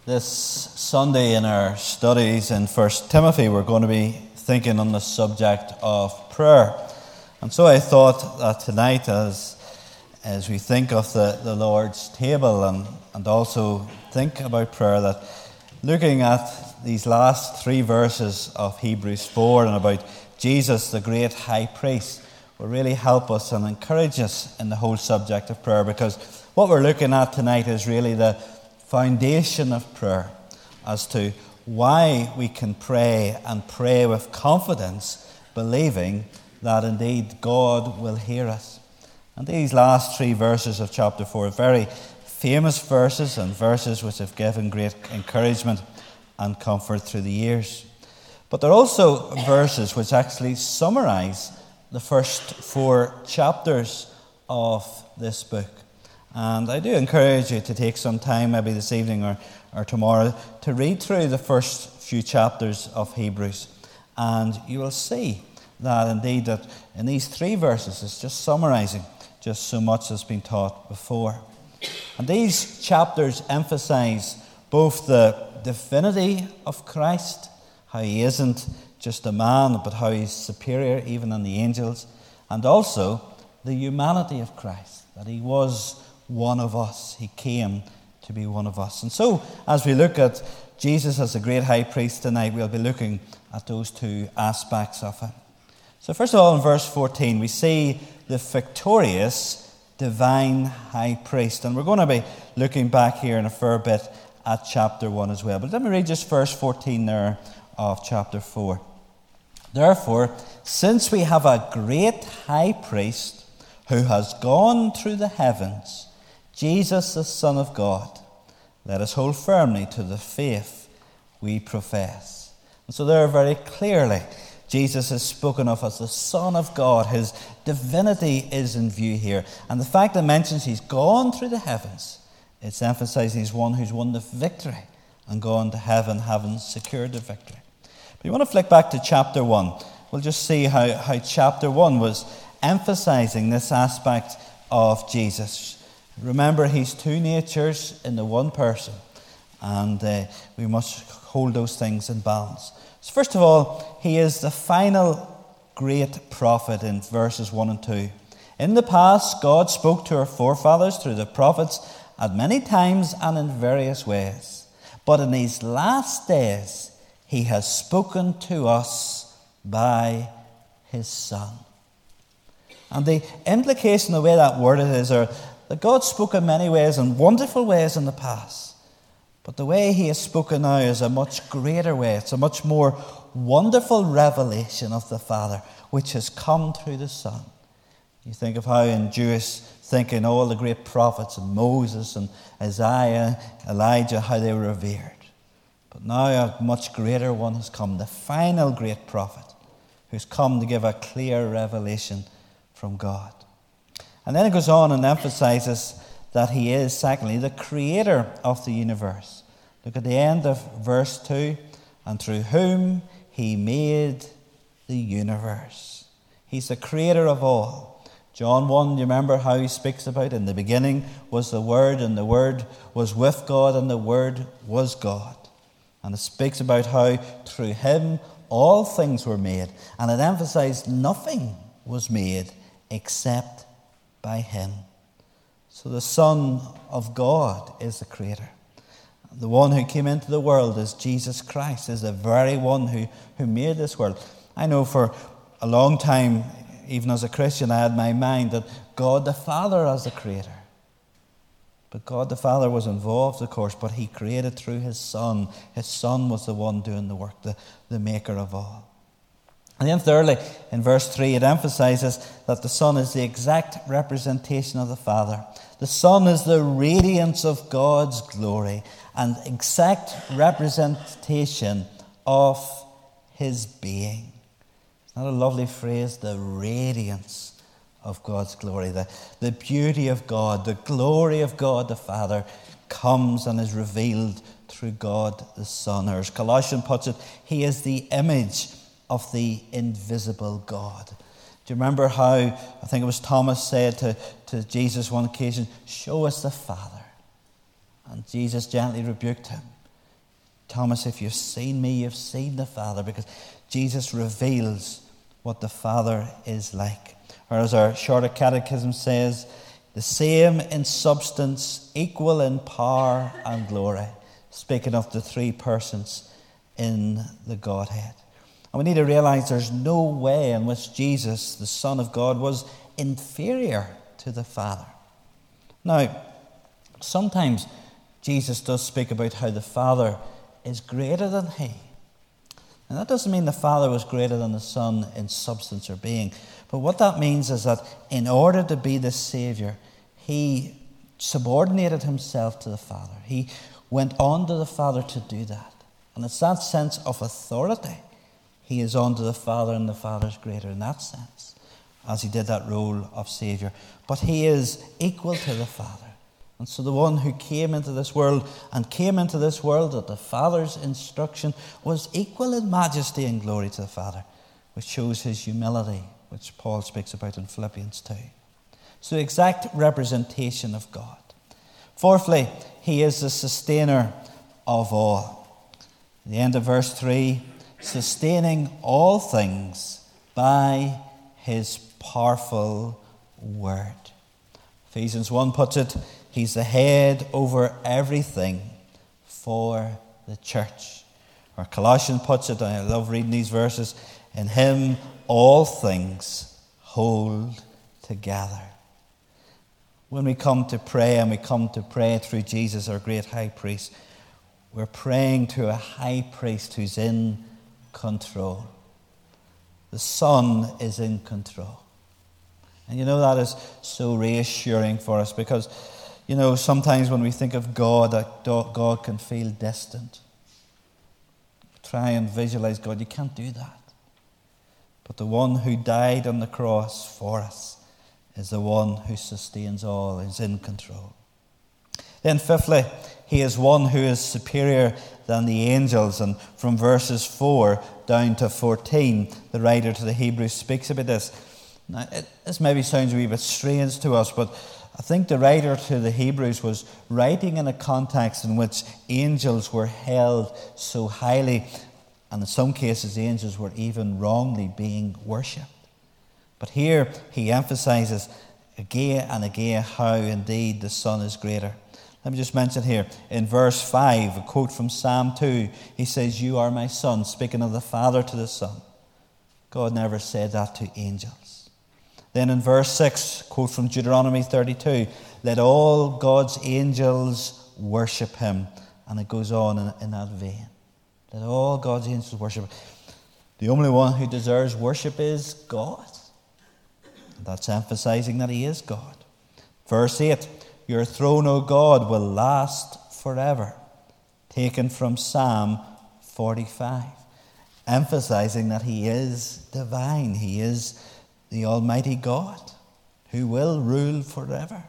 This Sunday in our studies in 1 Timothy, we're going to be thinking on the subject of prayer. And so I thought that tonight, as we think of the Lord's table and also think about prayer, that looking at these last three verses of Hebrews 4 and about Jesus, the great high priest, will really help us and encourage us in the whole subject of prayer, because what we're looking at tonight is really the foundation of prayer as to why we can pray and pray with confidence, believing that indeed God will hear us. And these last three verses of chapter 4 are very famous verses and verses which have given great encouragement and comfort through the years. But they're also verses which actually summarize the first four chapters of this book. And I do encourage you to take some time, maybe this evening or tomorrow, to read through the first few chapters of Hebrews. And you will see that indeed that in these three verses it's just summarizing just so much has been taught before. And these chapters emphasize both the divinity of Christ, how he isn't just a man, but how he's superior even than the angels, and also the humanity of Christ, that he was one of us. He came to be one of us. And so, as we look at Jesus as the great high priest tonight, we'll be looking at those two aspects of him. So first of all, in verse 14, we see the victorious divine high priest. And we're going to be looking back here in a fair bit at chapter 1 as well. But let me read just verse 14 there of chapter 4. Therefore, since we have a great high priest who has gone through the heavens, Jesus, the Son of God, let us hold firmly to the faith we profess. And so there very clearly, Jesus is spoken of as the Son of God. His divinity is in view here. And the fact that mentions he's gone through the heavens, it's emphasizing he's one who's won the victory and gone to heaven, having secured the victory. But you want to flick back to chapter 1. We'll just see how chapter 1 was emphasizing this aspect of Jesus. Remember, he's two natures in the one person, and we must hold those things in balance. So first of all, he is the final great prophet in verses 1 and 2. In the past, God spoke to our forefathers through the prophets at many times and in various ways. But in these last days, he has spoken to us by his Son. And the implication, the way that worded is, that God spoke in many ways and wonderful ways in the past. But the way he has spoken now is a much greater way. It's a much more wonderful revelation of the Father, which has come through the Son. You think of how in Jewish thinking all the great prophets and Moses and Isaiah, Elijah, how they were revered. But now a much greater one has come, the final great prophet, who's come to give a clear revelation from God. And then it goes on and emphasizes that he is, secondly, the creator of the universe. Look at the end of verse 2. And through whom he made the universe. He's the creator of all. John 1, you remember how he speaks about, in the beginning was the Word, and the Word was with God, and the Word was God. And it speaks about how through him all things were made. And it emphasized nothing was made except by him. So the Son of God is the creator. The one who came into the world is Jesus Christ, is the very one who made this world. I know for a long time, even as a Christian, I had my mind that God the Father as the creator. But God the Father was involved, of course, but he created through his Son. His Son was the one doing the work, the maker of all. And then thirdly, in verse 3, it emphasizes that the Son is the exact representation of the Father. The Son is the radiance of God's glory and exact representation of his being. Isn't that a lovely phrase? The radiance of God's glory, the beauty of God, the glory of God the Father comes and is revealed through God the Son. Or as Colossians puts it, he is the image of the invisible God. Do you remember how, I think it was Thomas said to Jesus one occasion, "Show us the Father." And Jesus gently rebuked him Thomas, if you've seen me, you've seen the Father, because Jesus reveals what the Father is like. Or as our shorter catechism says, the same in substance, equal in power and glory. Speaking of the three persons in the Godhead. And we need to realize there's no way in which Jesus, the Son of God, was inferior to the Father. Now, sometimes Jesus does speak about how the Father is greater than he. And that doesn't mean the Father was greater than the Son in substance or being. But what that means is that in order to be the Saviour, he subordinated himself to the Father. He went on to the Father to do that. And it's that sense of authority. He is on to the Father, and the Father is greater in that sense, as he did that role of Saviour. But he is equal to the Father. And so the one who came into this world and came into this world at the Father's instruction was equal in majesty and glory to the Father, which shows his humility, which Paul speaks about in Philippians 2. So the exact representation of God. Fourthly, he is the sustainer of all. At the end of verse 3, sustaining all things by his powerful word. Ephesians 1 puts it, he's the head over everything for the church. Or Colossians puts it, I love reading these verses, in him all things hold together. When we come to pray, and we come to pray through Jesus, our great high priest, we're praying to a high priest who's in control. The Son is in control. And you know, that is so reassuring for us, because, you know, sometimes when we think of God, that God can feel distant. Try and visualize God. You can't do that. But the one who died on the cross for us is the one who sustains all, is in control. Then fifthly, he is one who is superior than the angels. And from verses 4 down to 14, the writer to the Hebrews speaks about this. Now, this maybe sounds a wee bit strange to us, but I think the writer to the Hebrews was writing in a context in which angels were held so highly, and in some cases angels were even wrongly being worshipped. But here he emphasizes again and again how indeed the Son is greater. Let me just mention here in verse 5, a quote from Psalm 2. He says, "You are my Son," speaking of the Father to the Son. God never said that to angels. Then in verse 6, quote from Deuteronomy 32, "Let all God's angels worship him." And it goes on in that vein. Let all God's angels worship him. The only one who deserves worship is God. That's emphasizing that he is God. Verse 8, "Your throne, O God, will last forever." Taken from Psalm 45. Emphasizing that he is divine. He is the Almighty God who will rule forever.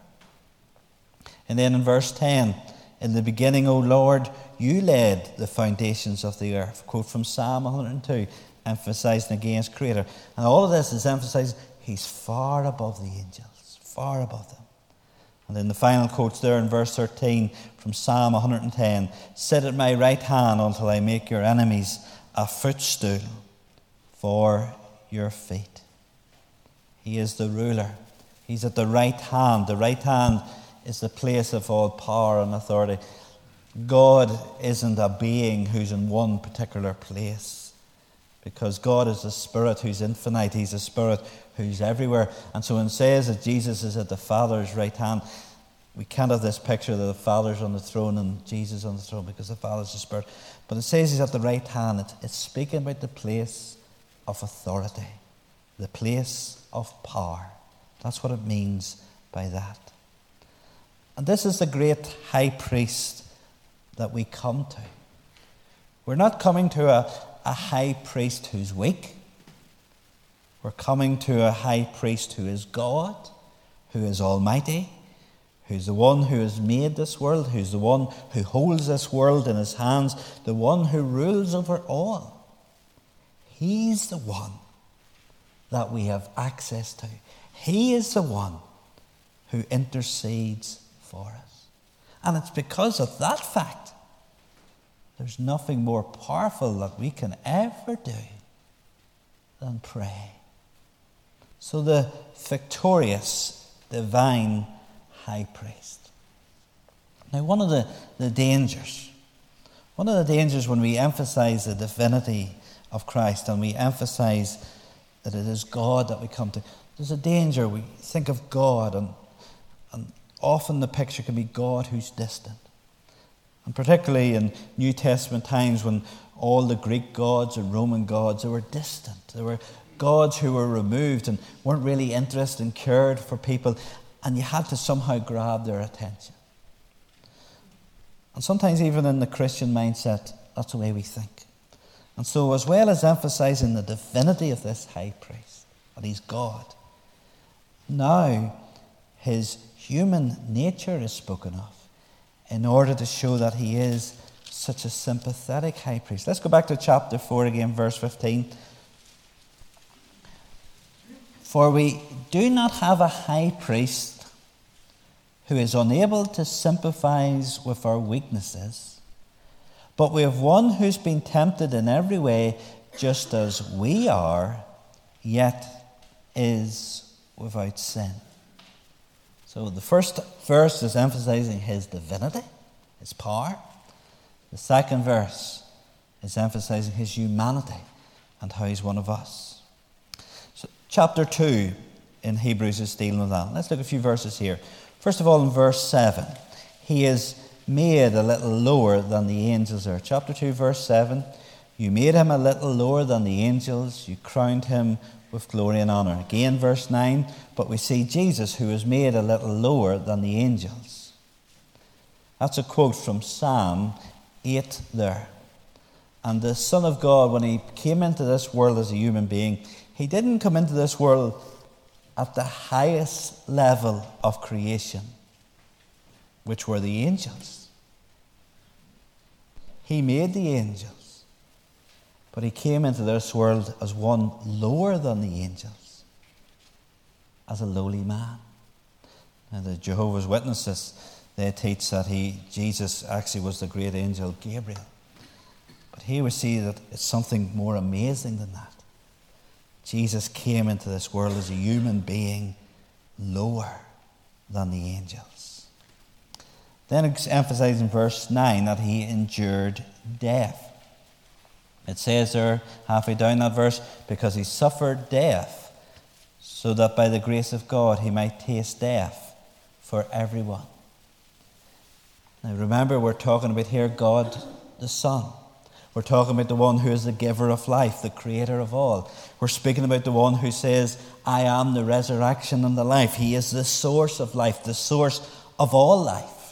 And then in verse 10, "In the beginning, O Lord, you laid the foundations of the earth." Quote from Psalm 102, emphasizing against Creator. And all of this is emphasizing he's far above the angels, far above them. And then the final quotes there in verse 13 from Psalm 110, "Sit at my right hand until I make your enemies a footstool for your feet." He is the ruler. He's at the right hand. The right hand is the place of all power and authority. God isn't a being who's in one particular place, because God is a spirit who's infinite. He's a spirit who's everywhere. And so when it says that Jesus is at the Father's right hand, we can't have this picture that the Father's on the throne and Jesus on the throne, because the Father's the Spirit. But it says he's at the right hand. It's speaking about the place of authority, the place of power. That's what it means by that. And this is the great high priest that we come to. We're not coming to a high priest who's weak. We're coming to a high priest who is God, who is almighty, who's the one who has made this world, who's the one who holds this world in his hands, the one who rules over all. He's the one that we have access to. He is the one who intercedes for us. And it's because of that fact there's nothing more powerful that we can ever do than pray. So the victorious, divine high priest. Now, one of the dangers when we emphasize the divinity of Christ and we emphasize that it is God that we come to, there's a danger. We think of God, and often the picture can be God who's distant. And particularly in New Testament times, when all the Greek gods and Roman gods, they were distant. They were gods who were removed and weren't really interested and cared for people, and you had to somehow grab their attention. And sometimes even in the Christian mindset, that's the way we think. And so as well as emphasizing the divinity of this high priest, that he's God, now his human nature is spoken of in order to show that he is such a sympathetic high priest. Let's go back to chapter 4 again, verse 15. For we do not have a high priest who is unable to sympathize with our weaknesses, but we have one who's been tempted in every way just as we are, yet is without sin. So the first verse is emphasizing his divinity, his power. The second verse is emphasizing his humanity and how he's one of us. So chapter 2 in Hebrews is dealing with that. Let's look at a few verses here. First of all, in verse 7, he is made a little lower than the angels are. Chapter 2, verse 7, you made him a little lower than the angels. You crowned him with glory and honor. Again, verse 9, but we see Jesus, who is made a little lower than the angels. That's a quote from Psalm 8 there. And the Son of God, when he came into this world as a human being, he didn't come into this world at the highest level of creation, which were the angels. He made the angels, but he came into this world as one lower than the angels, as a lowly man. Now, the Jehovah's Witnesses, they teach that Jesus actually was the great angel Gabriel. But here we see that it's something more amazing than that. Jesus came into this world as a human being, lower than the angels. Then it's emphasized in verse 9 that he endured death. It says there, halfway down that verse, because he suffered death, so that by the grace of God he might taste death for everyone. Now remember, we're talking about here God the Son. We're talking about the one who is the giver of life, the creator of all. We're speaking about the one who says, I am the resurrection and the life. He is the source of life, the source of all life.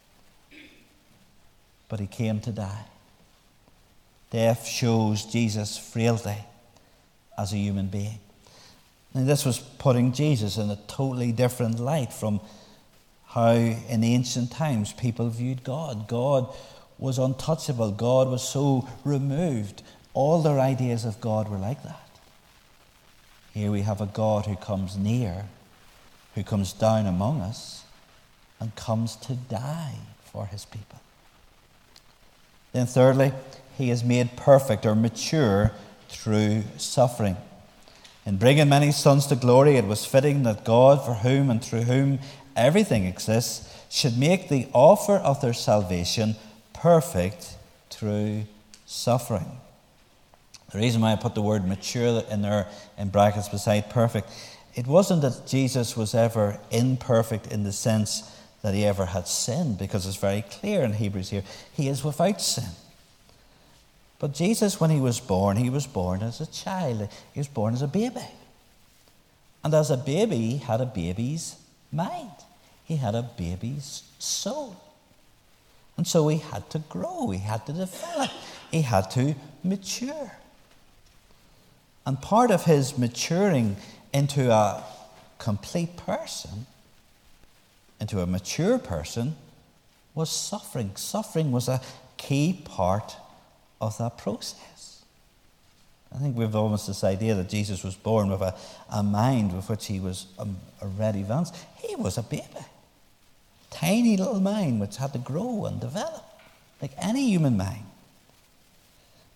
But he came to die. Death shows Jesus' frailty as a human being. And this was putting Jesus in a totally different light from how in ancient times people viewed God. God was untouchable. God was so removed. All their ideas of God were like that. Here we have a God who comes near, who comes down among us, and comes to die for his people. Then thirdly, he is made perfect or mature through suffering. In bringing many sons to glory, it was fitting that God, for whom and through whom everything exists, should make the offer of their salvation perfect through suffering. The reason why I put the word mature in there in brackets beside perfect, it wasn't that Jesus was ever imperfect in the sense that he ever had sinned, because it's very clear in Hebrews here, he is without sin. But Jesus, when he was born as a child. He was born as a baby. And as a baby, he had a baby's mind. He had a baby's soul. And so he had to grow, he had to develop, he had to mature. And part of his maturing into a complete person, into a mature person, was suffering. Suffering was a key part of that process. I think we've almost this idea that Jesus was born with a mind with which he was already advanced. He was a baby. Tiny little mind which had to grow and develop like any human mind.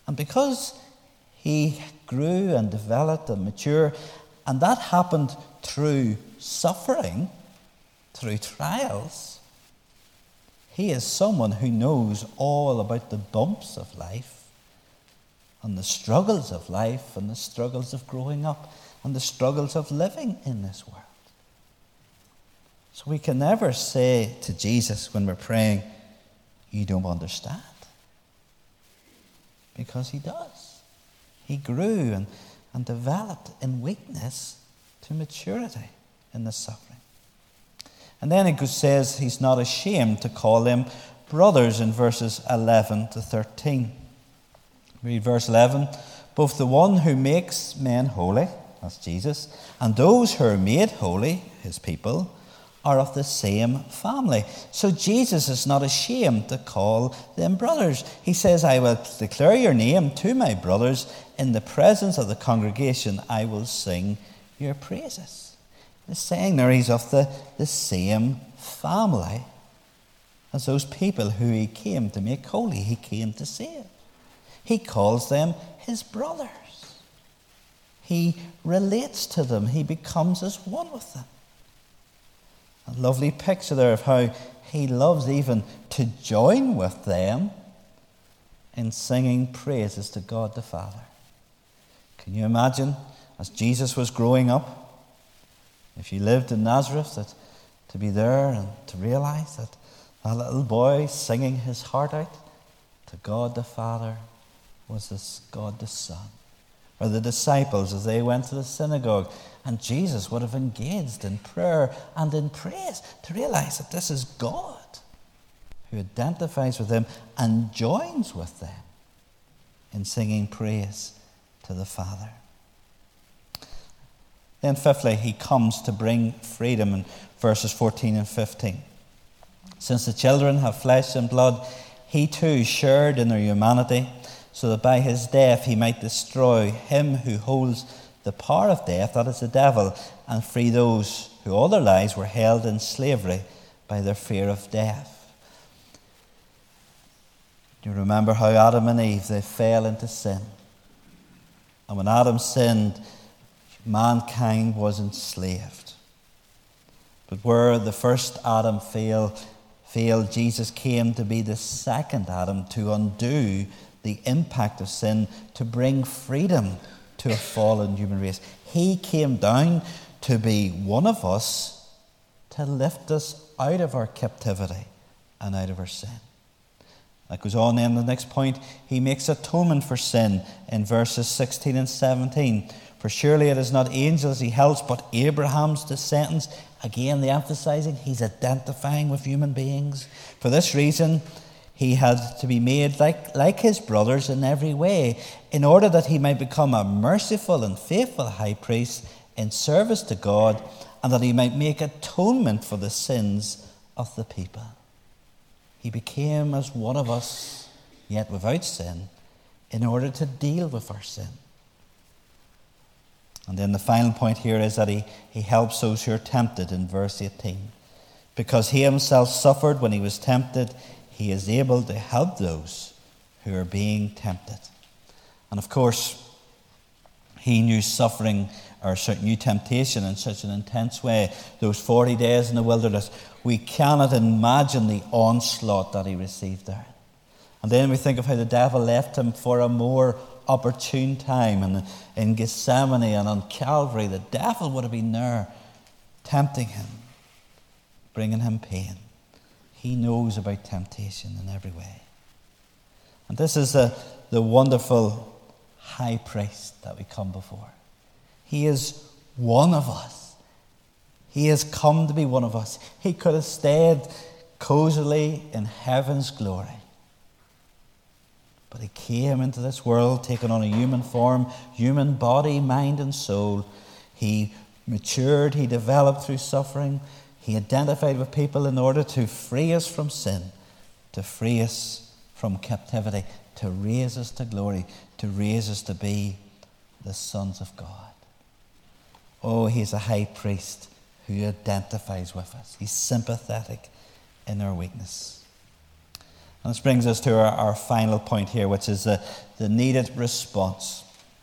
And because he grew and developed and matured, and that happened through suffering, through trials, he is someone who knows all about the bumps of life and the struggles of life and the struggles of growing up and the struggles of living in this world. So we can never say to Jesus when we're praying, "You don't understand." Because he does. He grew and developed in weakness to maturity in the suffering. And then it says he's not ashamed to call them brothers in verses 11 to 13. Read verse 11. Both the one who makes men holy, that's Jesus, and those who are made holy, his people, are of the same family. So Jesus is not ashamed to call them brothers. He says, "I will declare your name to my brothers. In the presence of the congregation, I will sing your praises." He's saying there he's of the same family as those people who he came to make holy, he came to save. He calls them his brothers. He relates to them. He becomes as one with them. A lovely picture there of how he loves even to join with them in singing praises to God the Father. Can you imagine, as Jesus was growing up, if you lived in Nazareth, that to be there and to realize that that little boy singing his heart out to God the Father was this God the Son? Or the disciples as they went to the synagogue, and Jesus would have engaged in prayer and in praise to realize that this is God who identifies with them and joins with them in singing praise to the Father. Then fifthly, he comes to bring freedom in verses 14 and 15. Since the children have flesh and blood, he too shared in their humanity, so that by his death he might destroy him who holds the power of death, that is the devil, and free those who all their lives were held in slavery by their fear of death. You remember how Adam and Eve, they fell into sin. And when Adam sinned, mankind was enslaved. But where the first Adam failed, Jesus came to be the second Adam to undo the impact of sin, to bring freedom to a fallen human race. He came down to be one of us, to lift us out of our captivity and out of our sin. That goes on then, the next point, he makes atonement for sin in verses 16 and 17. For surely it is not angels he helps, but Abraham's descendants. Again, the emphasizing, he's identifying with human beings. For this reason, he had to be made like his brothers in every way, in order that he might become a merciful and faithful high priest in service to God, and that he might make atonement for the sins of the people. He became as one of us, yet without sin, in order to deal with our sin. And then the final point here is that he helps those who are tempted in verse 18. Because he himself suffered when he was tempted, he is able to help those who are being tempted. And of course, he knew suffering or knew temptation in such an intense way. Those 40 days in the wilderness, we cannot imagine the onslaught that he received there. And then we think of how the devil left him for a more opportune time. And in Gethsemane and on Calvary, the devil would have been there tempting him, bringing him pain. He knows about temptation in every way. And this is the wonderful high priest that we come before. He is one of us. He has come to be one of us. He could have stayed cozily in heaven's glory. But he came into this world, taking on a human form, human body, mind, and soul. He matured, he developed through suffering. He identified with people in order to free us from sin, to free us from captivity, to raise us to glory, to raise us to be the sons of God. Oh, he's a high priest who identifies with us. He's sympathetic in our weakness. And this brings us to our final point here, which is the needed response.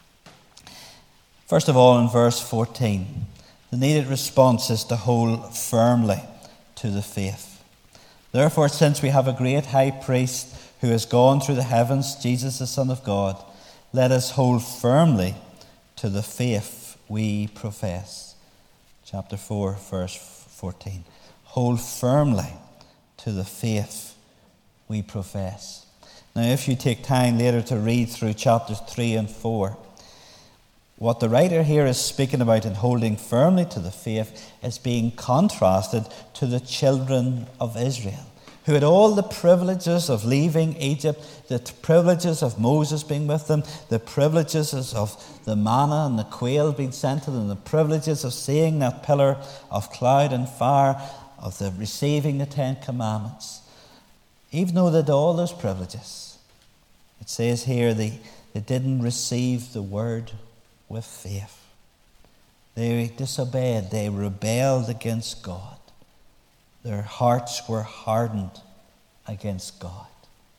First of all, in verse 14, the needed response is to hold firmly to the faith. Therefore, since we have a great high priest who has gone through the heavens, Jesus the Son of God, let us hold firmly to the faith we profess. Chapter 4, verse 14. Hold firmly to the faith we profess. Now, if you take time later to read through chapters 3 and 4, what the writer here is speaking about in holding firmly to the faith is being contrasted to the children of Israel, who had all the privileges of leaving Egypt, the privileges of Moses being with them, the privileges of the manna and the quail being sent to them, the privileges of seeing that pillar of cloud and fire, of the receiving the 10 Commandments. Even though they had all those privileges, it says here they didn't receive the word with faith. They disobeyed, they rebelled against God. Their hearts were hardened against God.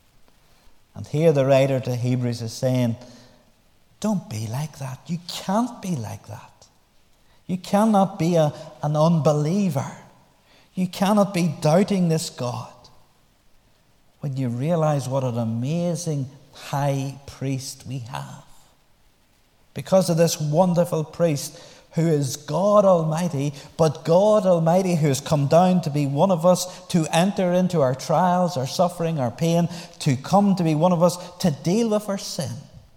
And here the writer to Hebrews is saying, don't be like that. You can't be like that. You cannot be an unbeliever. You cannot be doubting this God when you realize what an amazing high priest we have. Because of this wonderful priest who is God Almighty, but God Almighty who has come down to be one of us, to enter into our trials, our suffering, our pain, to come to be one of us, to deal with our sin,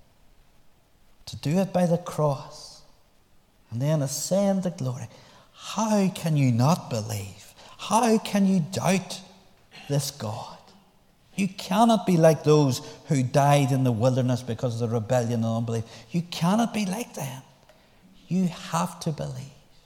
to do it by the cross, and then ascend to glory. How can you not believe? How can you doubt this God? You cannot be like those who died in the wilderness because of the rebellion and unbelief. You cannot be like them. You have to believe.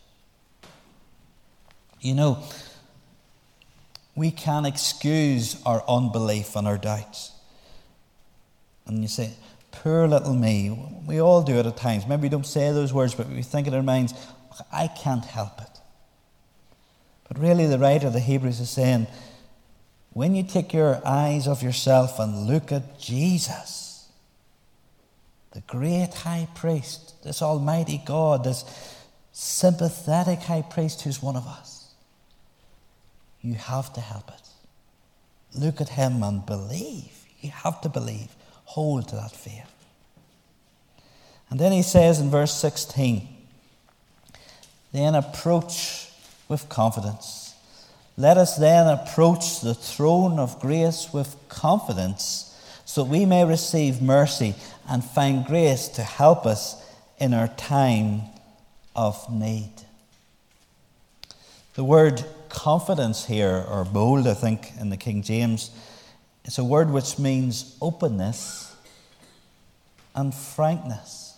You know, we can excuse our unbelief and our doubts. And you say, poor little me. We all do it at times. Maybe we don't say those words, but we think in our minds, I can't help it. But really the writer of the Hebrews is saying, when you take your eyes off yourself and look at Jesus, the great high priest, this almighty God, this sympathetic high priest who's one of us, you have to help it. Look at him and believe. You have to believe. Hold to that faith. And then he says in verse 16, then approach with confidence. Let us then approach the throne of grace with confidence, so that we may receive mercy and find grace to help us in our time of need. The word confidence here, or bold, I think, in the King James, it's a word which means openness and frankness.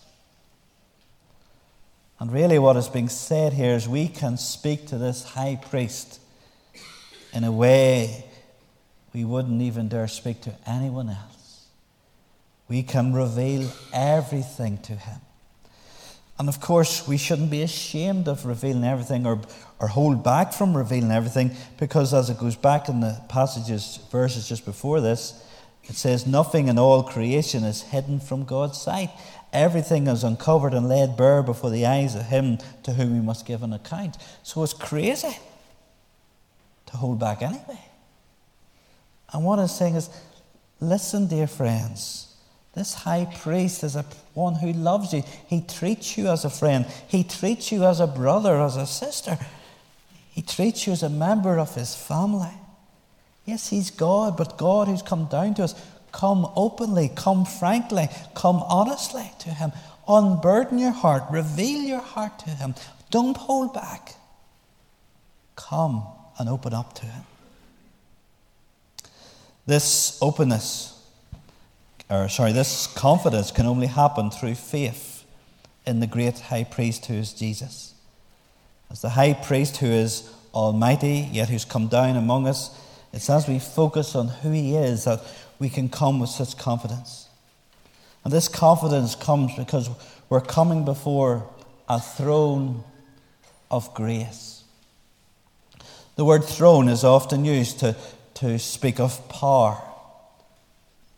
And really what is being said here is we can speak to this high priest in a way we wouldn't even dare speak to anyone else. We can reveal everything to him. And of course, we shouldn't be ashamed of revealing everything or hold back from revealing everything, because as it goes back in the verses just before this, it says, nothing in all creation is hidden from God's sight. Everything is uncovered and laid bare before the eyes of him to whom we must give an account. So it's crazy to hold back anyway. And what I'm saying is, listen, dear friends, this high priest is one who loves you. He treats you as a friend. He treats you as a brother, as a sister. He treats you as a member of his family. Yes, he's God, but God who's come down to us. Come openly, come frankly, come honestly to him. Unburden your heart, reveal your heart to him. Don't hold back. Come and open up to him. This this confidence can only happen through faith in the great high priest who is Jesus. As the high priest who is almighty, yet who's come down among us, it's as we focus on who he is that we can come with such confidence. And this confidence comes because we're coming before a throne of grace. The word throne is often used to speak of power.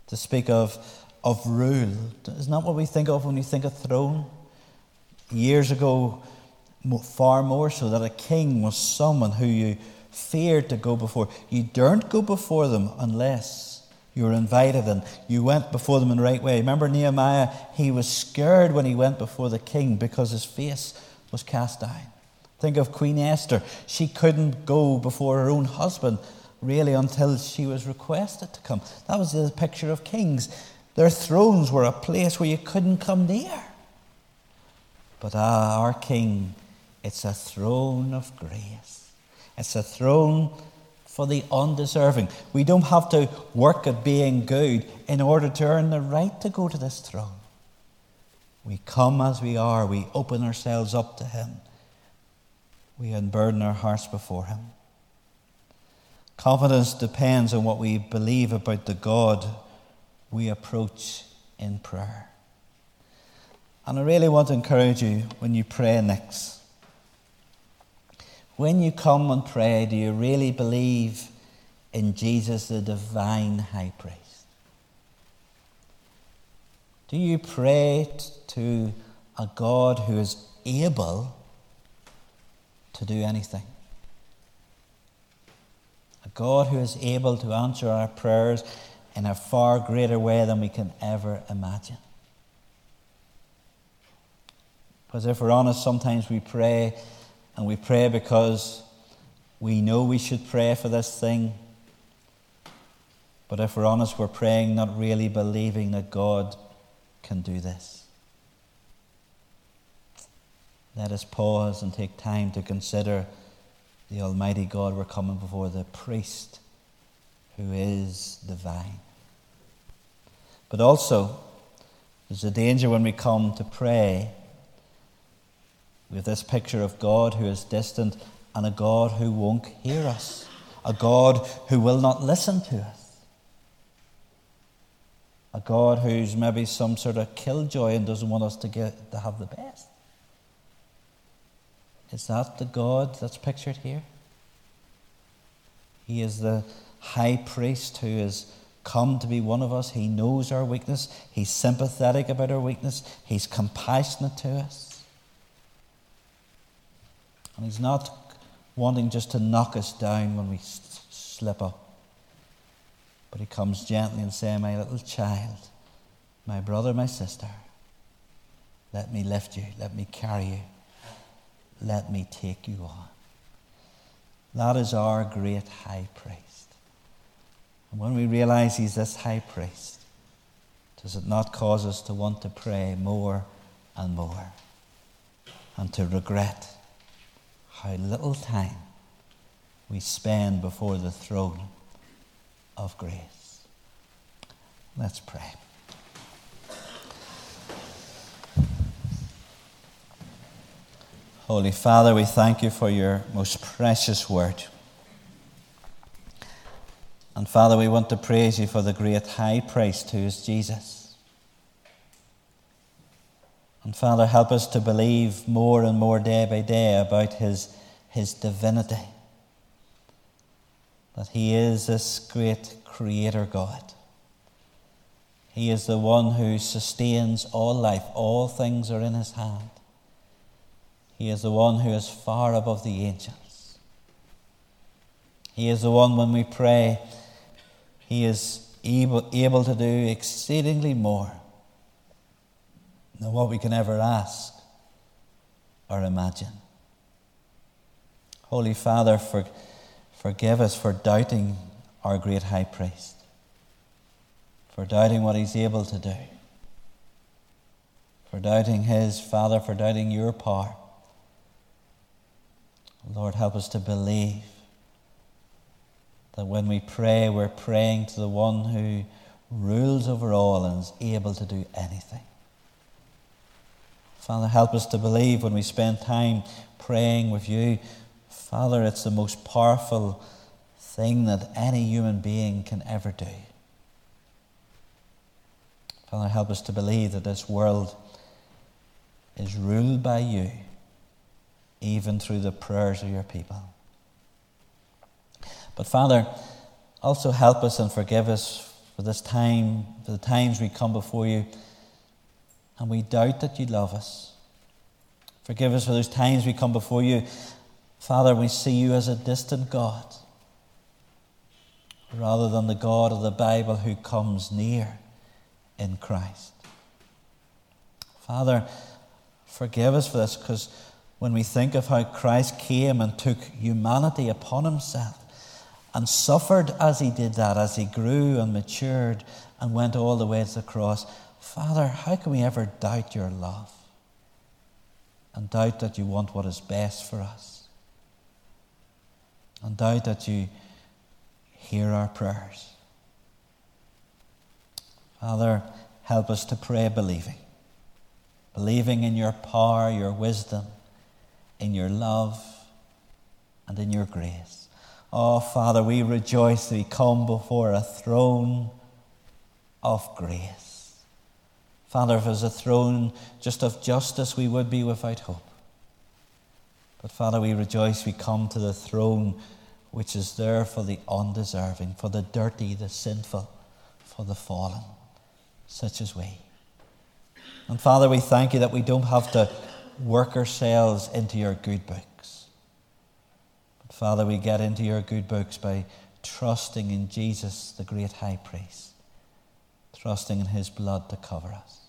to speak of rule. Isn't that what we think of when we think of throne? Years ago, far more so, that a king was someone who you feared to go before. You daren't go before them unless you were invited and you went before them in the right way. Remember Nehemiah? He was scared when he went before the king because his face was cast down. Think of Queen Esther. She couldn't go before her own husband really until she was requested to come. That was the picture of kings. Their thrones were a place where you couldn't come near. But our King, it's a throne of grace. It's a throne for the undeserving. We don't have to work at being good in order to earn the right to go to this throne. We come as we are. We open ourselves up to Him. We unburden our hearts before Him. Confidence depends on what we believe about the God we approach in prayer. And I really want to encourage you when you pray next. When you come and pray, do you really believe in Jesus, the divine high priest? Do you pray to a God who is able to do anything? A God who is able to answer our prayers in a far greater way than we can ever imagine. Because if we're honest, sometimes we pray, and we pray because we know we should pray for this thing. But if we're honest, we're praying not really believing that God can do this. Let us pause and take time to consider the Almighty God we're coming before, the priest who is divine. But also, there's a danger when we come to pray with this picture of God who is distant and a God who won't hear us, a God who will not listen to us, a God who's maybe some sort of killjoy and doesn't want us to have the best. Is that the God that's pictured here? He is the high priest who has come to be one of us. He knows our weakness. He's sympathetic about our weakness. He's compassionate to us. And He's not wanting just to knock us down when we slip up. But He comes gently and says, my little child, my brother, my sister, let me lift you, let me carry you, let me take you on. That is our great high priest. And when we realize He's this high priest, does it not cause us to want to pray more and more and to regret how little time we spend before the throne of grace? Let's pray. Holy Father, we thank You for Your most precious word. And Father, we want to praise You for the great high priest who is Jesus. And Father, help us to believe more and more day by day about His divinity. That He is this great Creator God. He is the one who sustains all life. All things are in His hand. He is the one who is far above the angels. He is the one, when we pray, He is able to do exceedingly more than what we can ever ask or imagine. Holy Father, forgive us for doubting our great high priest, for doubting what He's able to do, for doubting His, Father, for doubting Your power. Lord, help us to believe that when we pray, we're praying to the one who rules over all and is able to do anything. Father, help us to believe when we spend time praying with You, Father, it's the most powerful thing that any human being can ever do. Father, help us to believe that this world is ruled by You, even through the prayers of Your people. But Father, also help us and forgive us for this time, for the times we come before you and we doubt that you love us. Forgive us for those times we come before you, Father, we see you as a distant God, rather than the God of the Bible who comes near in Christ. Father, forgive us for this, because when we think of how Christ came and took humanity upon himself and suffered as he did that, as he grew and matured and went all the way to the cross, Father, how can we ever doubt your love and doubt that you want what is best for us and doubt that you hear our prayers? Father, help us to pray believing in your power, your wisdom, in your love, and in your grace. Oh, Father, we rejoice that we come before a throne of grace. Father, if it was a throne just of justice, we would be without hope. But Father, we rejoice we come to the throne which is there for the undeserving, for the dirty, the sinful, for the fallen, such as we. And Father, we thank you that we don't have to work ourselves into your good books. But Father, we get into your good books by trusting in Jesus, the great high priest, trusting in his blood to cover us.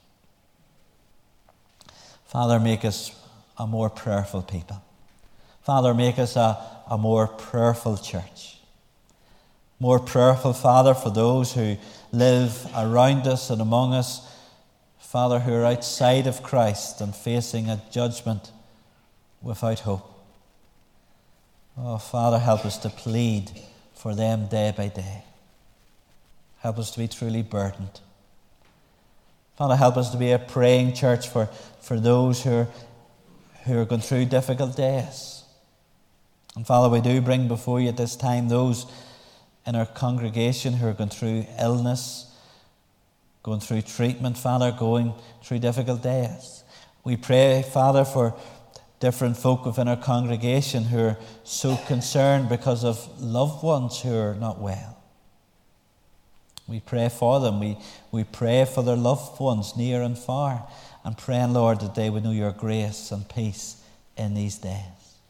Father, make us a more prayerful people. Father, make us a more prayerful church. More prayerful, Father, for those who live around us and among us, Father, who are outside of Christ and facing a judgment without hope. Oh, Father, help us to plead for them day by day. Help us to be truly burdened. Father, help us to be a praying church for those who are going through difficult days. And Father, we do bring before you at this time those in our congregation who are going through illness, going through treatment, Father, going through difficult days. We pray, Father, for different folk within our congregation who are so concerned because of loved ones who are not well. We pray for them. We pray for their loved ones near and far, and praying, Lord, that they would know your grace and peace in these days.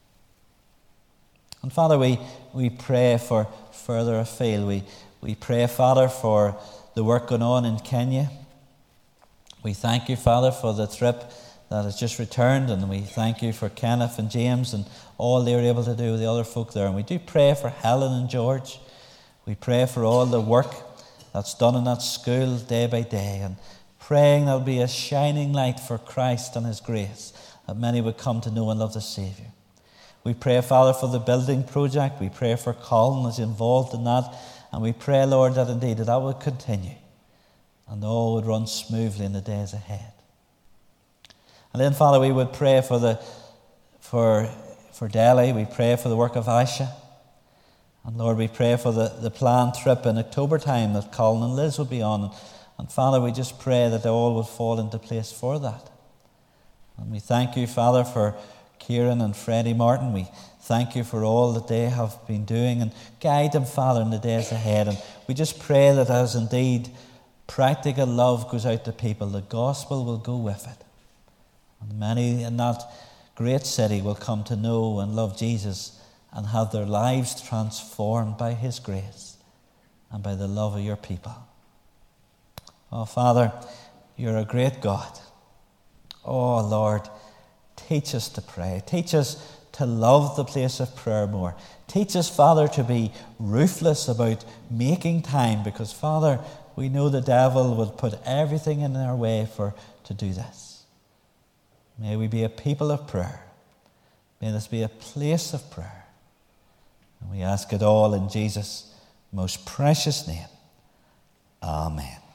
And Father, we pray for further afield. We pray, Father, for the work going on in Kenya. We thank you, Father, for the trip that has just returned, and we thank you for Kenneth and James and all they were able to do with the other folk there. And we do pray for Helen and George. We pray for all the work that's done in that school day by day, and praying there'll be a shining light for Christ and his grace, that many would come to know and love the Saviour. We pray, Father, for the building project. We pray for Colin as involved in that. And we pray, Lord, that indeed that would continue and all would run smoothly in the days ahead. And then, Father, we would pray for Delhi. We pray for the work of Aisha. And Lord, we pray for the planned trip in October time that Colin and Liz would be on. And Father, we just pray that they all would fall into place for that. And we thank you, Father, for Kieran and Freddie Martin. We thank you for all that they have been doing, and guide them, Father, in the days ahead. And we just pray that as indeed practical love goes out to people, the gospel will go with it. And many in that great city will come to know and love Jesus and have their lives transformed by his grace and by the love of your people. Oh, Father, you're a great God. Oh, Lord, teach us to pray. Teach us to love the place of prayer more. Teach us, Father, to be ruthless about making time, because, Father, we know the devil would put everything in our way to do this. May we be a people of prayer. May this be a place of prayer. And we ask it all in Jesus' most precious name. Amen.